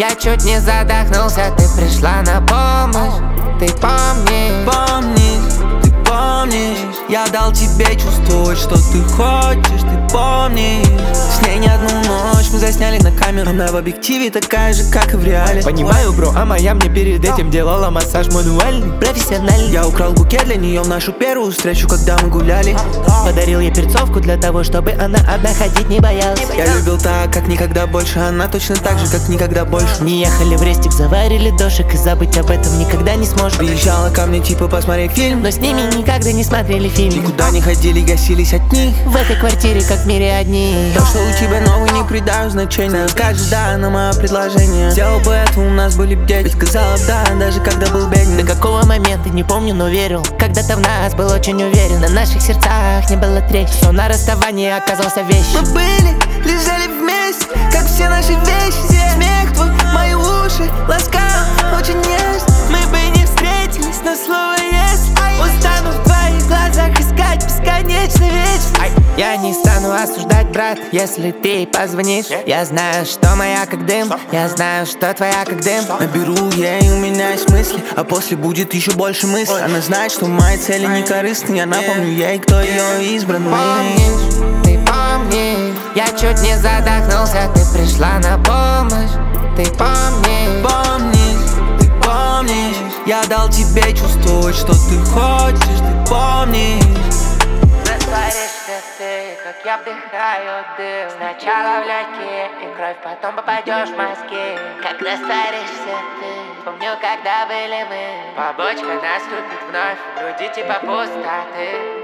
Я чуть не задохнулся, ты пришла на помощь. Ты помнишь? Ты помнишь, я дал тебе чувствовать, что ты хочешь, ты помнишь. С ней не одну ночь мы засняли на камеру. Она в объективе такая же, как и в реале. Понимаю, бро, а моя мне перед этим делала массаж мануальный, профессиональный. Я украл букет для нее в нашу первую встречу, когда мы гуляли. Подарил ей перцовку для того, чтобы она одна ходить не боялась. Я любил так, как никогда больше. Она точно так же, как никогда больше. Не ехали в рестик, заварили дошек, и забыть об этом никогда не сможешь. Приезжала ко мне типа посмотреть фильм, но с ними никогда не смотрели фильм. никуда не ходили, гасились от них. В этой квартире как в мире одни. То, что у тебя новый, не придаю значения. Скажешь да на мое предложение. Сделал бы это, у нас были б дети. Сказала б да, даже когда был бедный. До какого момента, не помню, но верил. Когда-то в нас был очень уверен. На наших сердцах не было трещин, но на расставании оказался вещь. Мы были, лежали вместе, как все наши вещи. Смех твой, мои уши ласкал очень нежно. Мы бы не встретились, но слово есть. Устану в твоих глазах искать бесконечно вечность. Я не стану осуждать, брат, если ты позвонишь. Я знаю, что моя как дым, я знаю, что твоя как дым. Наберу ей, у меня есть мысли, а после будет еще больше мыслей. Она знает, что мои цели не корыстны. Я напомню ей, кто ее избранный. Помнишь, ты помнишь, я чуть не задохнулся, ты пришла на помощь. Ты помнишь? Ты помнишь, я дал тебе чувствовать, что ты хочешь, ты помнишь. Растворишься ты, как я вдыхаю дым. Сначала в легкие и кровь, потом попадешь в мозги. Как растворишься ты, помню, когда были мы. Побочка наступит вновь, в груди типа пустоты.